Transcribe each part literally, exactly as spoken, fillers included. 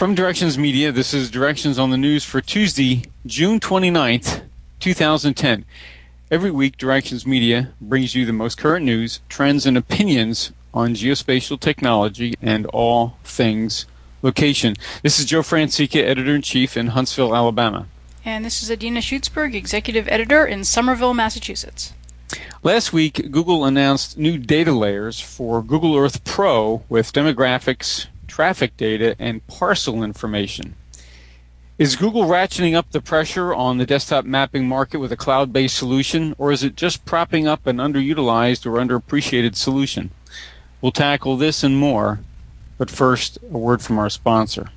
From Directions Media, this is Directions on the News for Tuesday, June twenty-ninth, twenty ten. Every week, Directions Media brings you the most current news, trends, and opinions on geospatial technology and all things location. This is Joe Francica, Editor-in-Chief in Huntsville, Alabama. And this is Adina Schutzberg, Executive Editor in Somerville, Massachusetts. Last week, Google announced new data layers for Google Earth Pro with demographics, traffic data, and parcel information. Is Google ratcheting up the pressure on the desktop mapping market with a cloud-based solution, or is it just propping up an underutilized or underappreciated solution? We'll tackle this and more, but first, a word from our sponsor.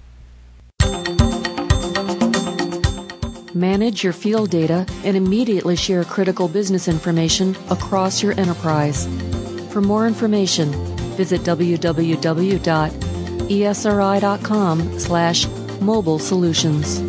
Manage your field data and immediately share critical business information across your enterprise. For more information, visit w w w dot e s r i dot com slash mobile solutions.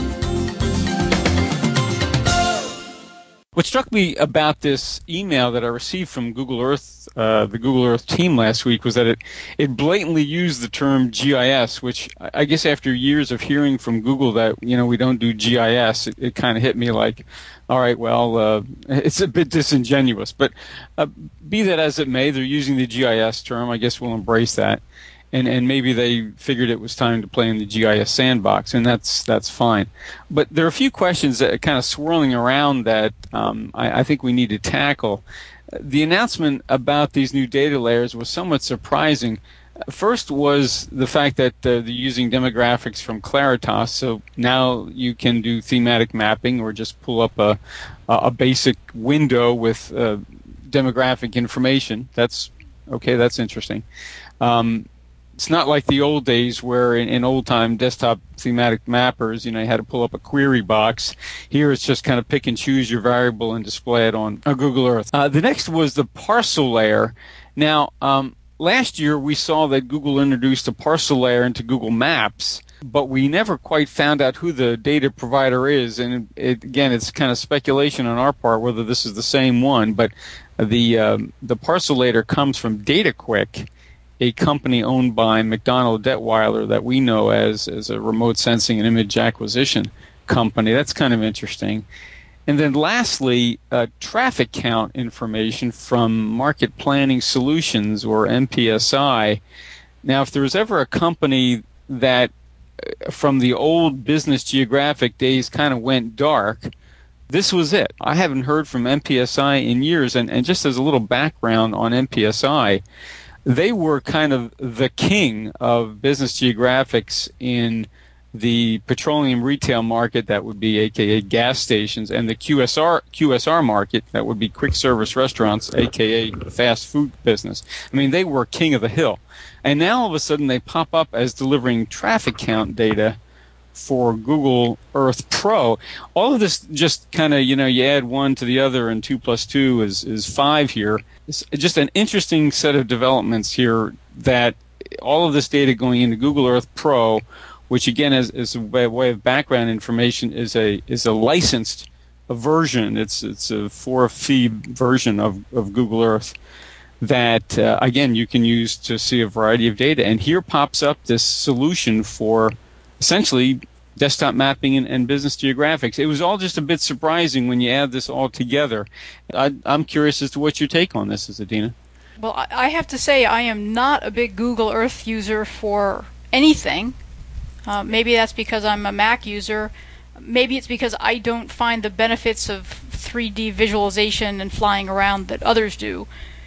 What struck me about this email that I received from Google Earth, uh, the Google Earth team last week, was that it, it blatantly used the term G I S, which I guess after years of hearing from Google that, you know, we don't do G I S, it, it kind of hit me like, all right, well, uh, it's a bit disingenuous. But uh, be that as it may, they're using the G I S term. I guess we'll embrace that. And and maybe they figured it was time to play in the G I S sandbox, and that's that's fine. But there are a few questions that are kind of swirling around that um, I, I think we need to tackle. The announcement about these new data layers was somewhat surprising. First was the fact that uh, they're using demographics from Claritas, so now you can do thematic mapping or just pull up a a basic window with uh, demographic information. That's okay. That's interesting. Um, It's not like the old days where in, in old-time desktop thematic mappers, you know, you had to pull up a query box. Here it's just kind of pick and choose your variable and display it on uh, Google Earth. Uh, the next was the parcel layer. Now, um, last year we saw that Google introduced a parcel layer into Google Maps, but we never quite found out who the data provider is. And it, again, it's kind of speculation on our part whether this is the same one, but the, um, the parcel layer comes from DataQuick, a company owned by McDonald Detweiler that we know as, as a remote sensing and image acquisition company. That's kind of interesting. And then lastly, uh, traffic count information from Market Planning Solutions, or M P S I. Now, if there was ever a company that uh, from the old Business Geographic days kind of went dark, this was it. I haven't heard from M P S I in years, and, and just as a little background on M P S I, they were kind of the king of Business Geographics in the petroleum retail market, that would be A K A gas stations, and the Q S R Q S R market, that would be quick service restaurants, A K A fast food business. I mean, they were king of the hill. And now all of a sudden they pop up as delivering traffic count data for Google Earth Pro. All of this just kind of, you know, you add one to the other and two plus two is, is five here. It's just an interesting set of developments here that all of this data going into Google Earth Pro, which again is, is a way of background information, is a is a licensed version. It's it's a for-fee version of, of Google Earth that, uh, again, you can use to see a variety of data. And here pops up this solution for essentially desktop mapping and, and business geographics. It was all just a bit surprising when you add this all together. I, I'm curious as to what your take on this is, Adina. Well, I have to say I am not a big Google Earth user for anything. Uh, maybe that's because I'm a Mac user. Maybe it's because I don't find the benefits of three D visualization and flying around that others do.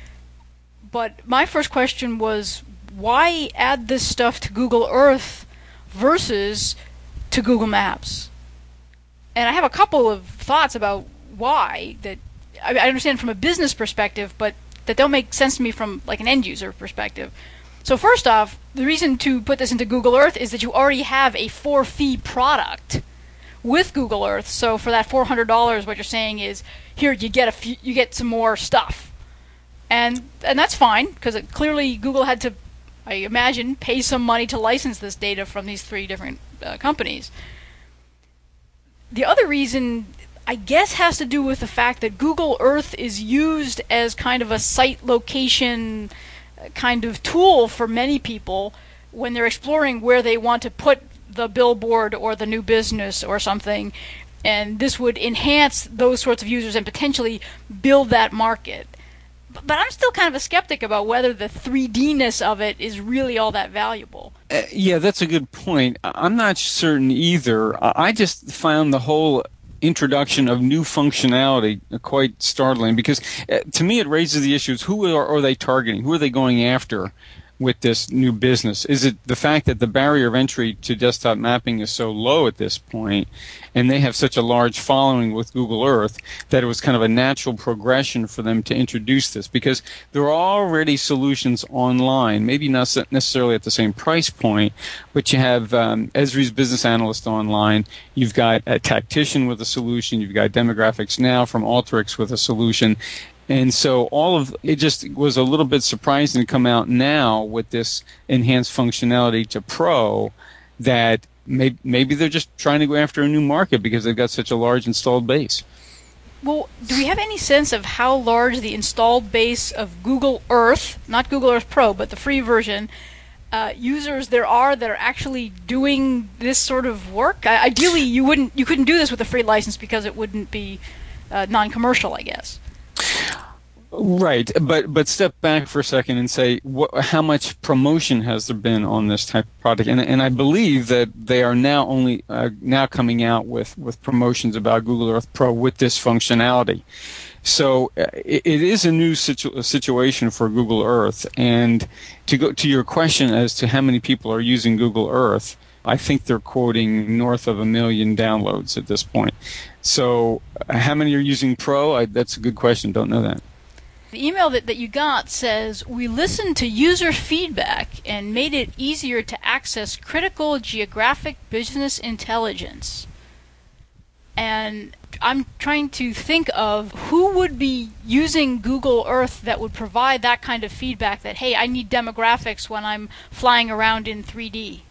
But my first question was, why add this stuff to Google Earth versus to Google Maps? And I have a couple of thoughts about why that I understand from a business perspective, but that don't make sense to me from like an end user perspective. So first off, the reason to put this into Google Earth is that you already have a for-fee product with Google Earth. So for that four hundred dollars, what you're saying is, here you get a few, you get some more stuff, and and that's fine because clearly Google had to, I imagine, pay some money to license this data from these three different uh, companies. The other reason, I guess, has to do with the fact that Google Earth is used as kind of a site location kind of tool for many people when they're exploring where they want to put the billboard or the new business or something, and this would enhance those sorts of users and potentially build that market. But I'm still kind of a skeptic about whether the three D-ness of it is really all that valuable. Uh, yeah, that's a good point. I'm not certain either. I just found the whole introduction of new functionality quite startling, because uh, to me it raises the issues: who are, are they targeting? Who are they going after with this new business? Is it the fact that the barrier of entry to desktop mapping is so low at this point, and they have such a large following with Google Earth, that it was kind of a natural progression for them to introduce this? Because there are already solutions online, maybe not necessarily at the same price point, but you have um, Esri's Business Analyst online, you've got a Tactician with a solution, you've got Demographics Now from Alteryx with a solution. And so all of it just was a little bit surprising to come out now with this enhanced functionality to Pro, that maybe, maybe they're just trying to go after a new market because they've got such a large installed base. Well, do we have any sense of how large the installed base of Google Earth, not Google Earth Pro, but the free version, uh, users there are that are actually doing this sort of work? I, ideally, you wouldn't, you couldn't do this with a free license because it wouldn't be uh, non-commercial, I guess. Right, but but step back for a second and say, wh- how much promotion has there been on this type of product? And and I believe that they are now only uh, now coming out with, with promotions about Google Earth Pro with this functionality. So uh, it, it is a new situ- situation for Google Earth. And to go to your question as to how many people are using Google Earth, I think they're quoting north of a million downloads at this point. So uh, how many are using Pro? I, that's a good question. Don't know that. The email that, that you got says, we listened to user feedback and made it easier to access critical geographic business intelligence. And I'm trying to think of who would be using Google Earth that would provide that kind of feedback that, hey, I need demographics when I'm flying around in three D.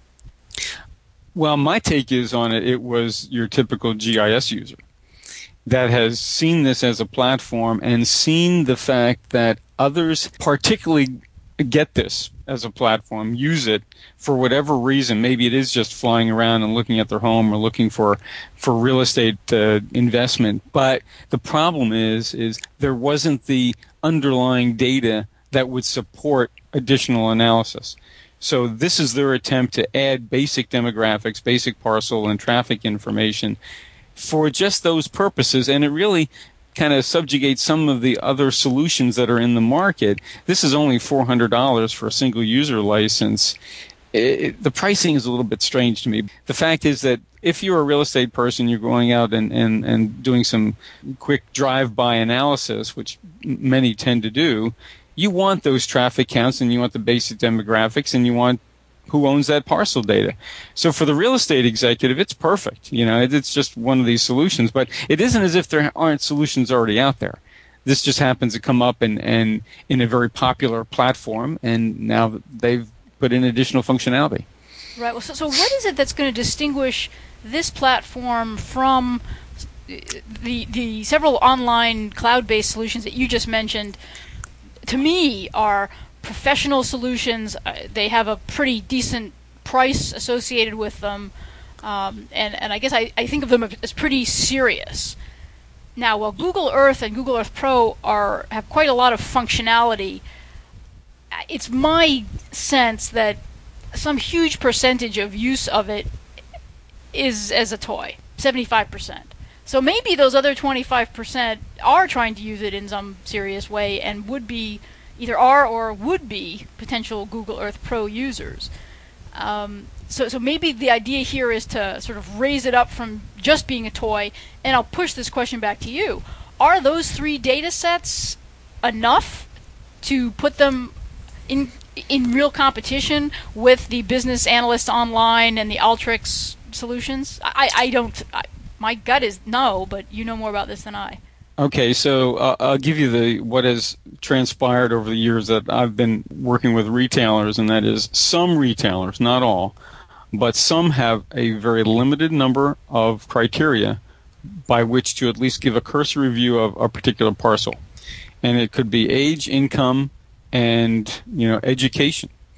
Well, my take is on it, it was your typical G I S user that has seen this as a platform and seen the fact that others particularly get this as a platform, use it for whatever reason. Maybe it is just flying around and looking at their home or looking for for real estate uh, investment. But the problem is, is there wasn't the underlying data that would support additional analysis. So this is their attempt to add basic demographics, basic parcel and traffic information for just those purposes, and it really kind of subjugates some of the other solutions that are in the market. This is only four hundred dollars for a single user license. It, the pricing is a little bit strange to me. The fact is that if you're a real estate person, you're going out and, and, and doing some quick drive-by analysis, which many tend to do, you want those traffic counts and you want the basic demographics and you want who owns that parcel data. So for the real estate executive, it's perfect. You know, it's just one of these solutions, but it isn't as if there aren't solutions already out there. This just happens to come up and, and in a very popular platform, and now they've put in additional functionality. Right. Well, so, so what is it that's going to distinguish this platform from the the several online cloud-based solutions that you just mentioned? To me, are professional solutions. Uh, they have a pretty decent price associated with them, um, and, and I guess I, I think of them as pretty serious. Now, while Google Earth and Google Earth Pro are have quite a lot of functionality, it's my sense that some huge percentage of use of it is as a toy, seventy-five percent. So maybe those other twenty-five percent are trying to use it in some serious way and would be either are or would be potential Google Earth Pro users. Um, so, so maybe the idea here is to sort of raise it up from just being a toy. And I'll push this question back to you: are those three data sets enough to put them in in real competition with the Business Analyst Online and the Alteryx solutions? I, I don't. I, my gut is no, but you know more about this than I. Okay, so uh, I'll give you the what has transpired over the years that I've been working with retailers, and that is some retailers, not all, but some have a very limited number of criteria by which to at least give a cursory view of a particular parcel. And it could be age, income, and you know education.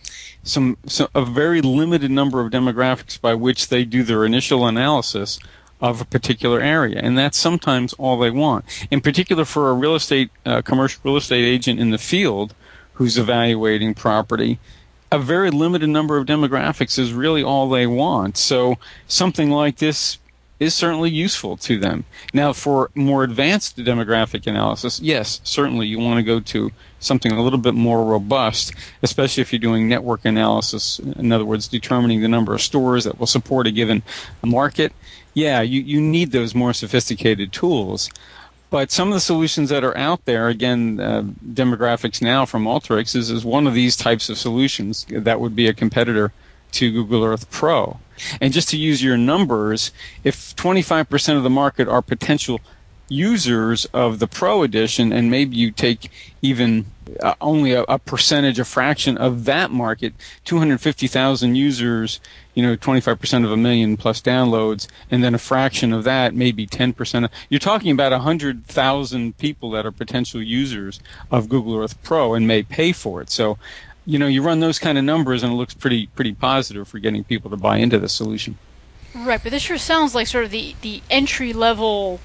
some, some a very limited number of demographics by which they do their initial analysis of a particular area, and that's sometimes all they want. In particular, for a real estate, uh, commercial real estate agent in the field who's evaluating property, a very limited number of demographics is really all they want. So something like this is certainly useful to them. Now, for more advanced demographic analysis, yes, certainly you want to go to something a little bit more robust, especially if you're doing network analysis, in other words, determining the number of stores that will support a given market. Yeah, you, you need those more sophisticated tools. But some of the solutions that are out there, again, uh, Demographics Now from Alteryx is, is one of these types of solutions that would be a competitor to Google Earth Pro. And just to use your numbers, if twenty-five percent of the market are potential users of the Pro edition, and maybe you take even uh, only a, a percentage, a fraction of that market, two hundred fifty thousand users, you know, twenty-five percent of a million plus downloads, and then a fraction of that, maybe ten percent. You're talking about one hundred thousand people that are potential users of Google Earth Pro and may pay for it. So, you know, you run those kind of numbers and it looks pretty pretty positive for getting people to buy into the solution. Right, but this sure sounds like sort of the, the entry-level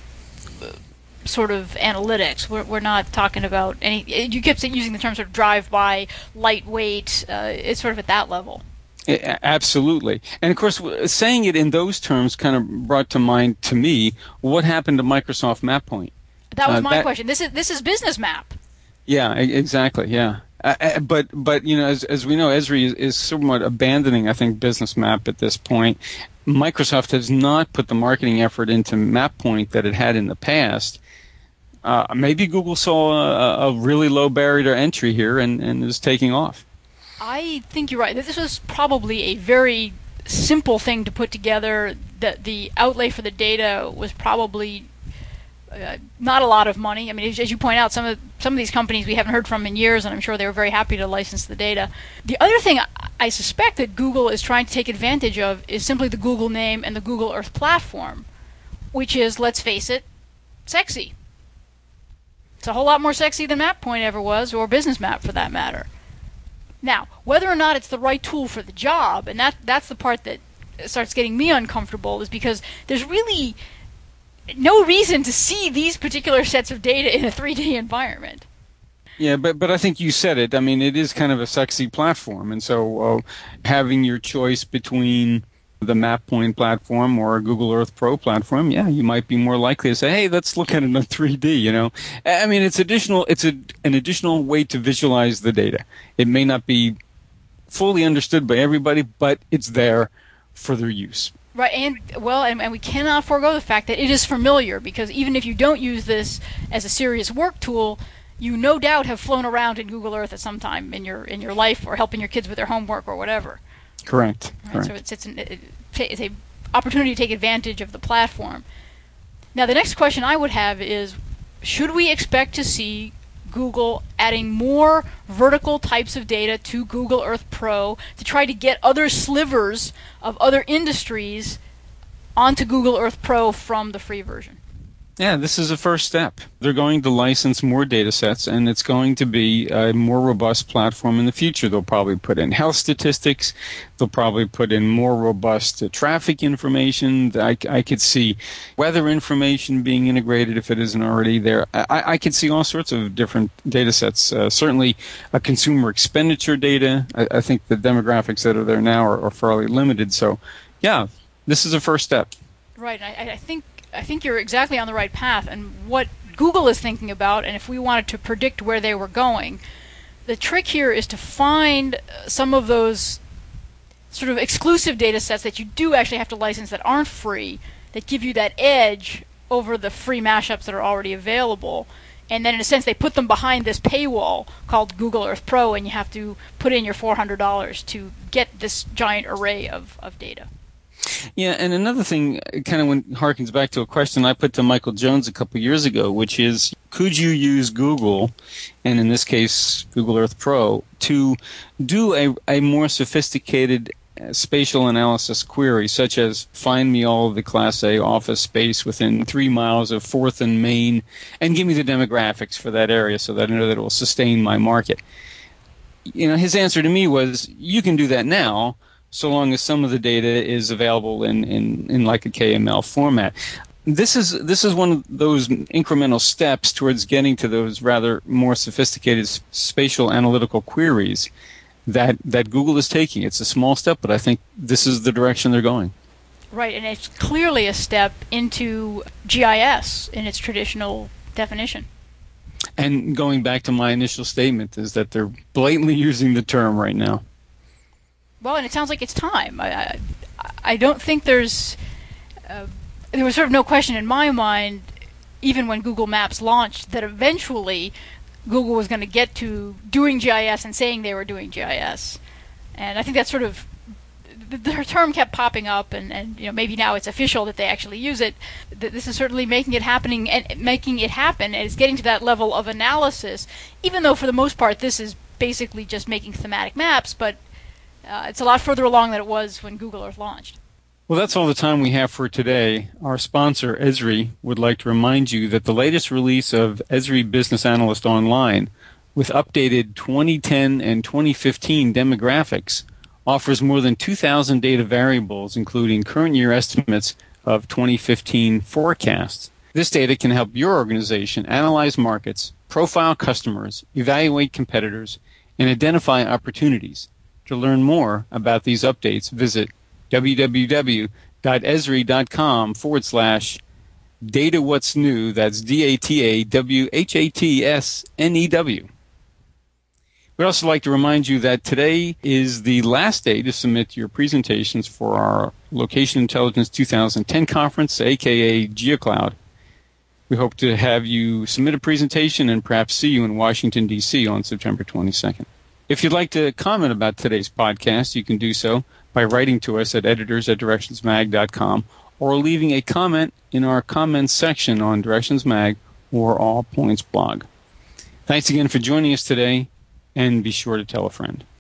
sort of analytics. We're, we're not talking about any... You kept using the term sort of drive-by, lightweight. Uh, it's sort of at that level. Absolutely. And, of course, saying it in those terms kind of brought to mind, to me, what happened to Microsoft MapPoint. That was uh, my that, question. This is this is Business Map. Yeah, exactly, yeah. Uh, but, but you know, as as we know, Esri is, is somewhat abandoning, I think, Business Map at this point. Microsoft has not put the marketing effort into MapPoint that it had in the past. Uh, maybe Google saw a, a really low barrier to entry here and, and is taking off. I think you're right. This was probably a very simple thing to put together. That the outlay for the data was probably uh, not a lot of money. I mean, as, as you point out, some of some of these companies we haven't heard from in years, and I'm sure they were very happy to license the data. The other thing I, I suspect that Google is trying to take advantage of is simply the Google name and the Google Earth platform, which is, let's face it, sexy. It's a whole lot more sexy than MapPoint ever was, or Business Map for that matter. Now, whether or not it's the right tool for the job, and that that's the part that starts getting me uncomfortable, is because there's really no reason to see these particular sets of data in a three D environment. Yeah, but but I think you said it. I mean, it is kind of a sexy platform, and so uh, having your choice between the MapPoint platform or a Google Earth Pro platform, yeah, you might be more likely to say, hey, let's look at it in three D, you know. I mean, it's additional. It's a, an additional way to visualize the data. It may not be fully understood by everybody, but it's there for their use. Right, and well, and, and we cannot forego the fact that it is familiar, because even if you don't use this as a serious work tool, you no doubt have flown around in Google Earth at some time in your in your life, or helping your kids with their homework or whatever. Correct. Right, Correct. so it's it's an it, it's a opportunity to take advantage of the platform. Now, the next question I would have is, should we expect to see Google adding more vertical types of data to Google Earth Pro to try to get other slivers of other industries onto Google Earth Pro from the free version? Yeah, this is a first step. They're going to license more data sets, and it's going to be a more robust platform in the future. They'll probably put in health statistics. They'll probably put in more robust uh, traffic information. I, I could see weather information being integrated if it isn't already there. I, I could see all sorts of different data sets. Uh, certainly, uh, consumer expenditure data. I, I think the demographics that are there now are, are fairly limited. So, yeah, this is a first step. Right. I, I think I think you're exactly on the right path. And what Google is thinking about, and if we wanted to predict where they were going, the trick here is to find some of those sort of exclusive data sets that you do actually have to license that aren't free, that give you that edge over the free mashups that are already available. And then, in a sense, they put them behind this paywall called Google Earth Pro, and you have to put in your four hundred dollars to get this giant array of, of data. Yeah, and another thing kind of when harkens back to a question I put to Michael Jones a couple years ago, which is, could you use Google, and in this case Google Earth Pro, to do a, a more sophisticated spatial analysis query, such as find me all of the Class A office space within three miles of fourth and Main, and give me the demographics for that area so that I know that it will sustain my market. you know, his answer to me was, you can do that now, so long as some of the data is available in, in, in like a K M L format. This is this is one of those incremental steps towards getting to those rather more sophisticated spatial analytical queries that that Google is taking. It's a small step, but I think this is the direction they're going. Right, and it's clearly a step into G I S in its traditional definition. And going back to my initial statement is that they're blatantly using the term right now. Well, and it sounds like it's time. I I, I don't think there's... Uh, there was sort of no question in my mind, even when Google Maps launched, that eventually Google was going to get to doing G I S and saying they were doing G I S. And I think that's sort of... the term kept popping up, and, and you know maybe now it's official that they actually use it. This is certainly making it happening and making it happen, and it's getting to that level of analysis. Even though for the most part this is basically just making thematic maps, but uh, it's a lot further along than it was when Google Earth launched. Well, that's all the time we have for today. Our sponsor, Esri, would like to remind you that the latest release of Esri Business Analyst Online, with updated twenty ten and twenty fifteen demographics, offers more than two thousand data variables, including current year estimates of twenty fifteen forecasts. This data can help your organization analyze markets, profile customers, evaluate competitors, and identify opportunities. To learn more about these updates, visit www.esri.com forward slash data what's new. That's D A T A W H A T S N E W. We'd also like to remind you that today is the last day to submit your presentations for our Location Intelligence twenty ten conference, aka GeoCloud. We hope to have you submit a presentation and perhaps see you in Washington, D C on September twenty-second. If you'd like to comment about today's podcast, you can do so by writing to us at editors at directions mag dot com or leaving a comment in our comments section on Directions Mag or All Points blog. Thanks again for joining us today, and be sure to tell a friend.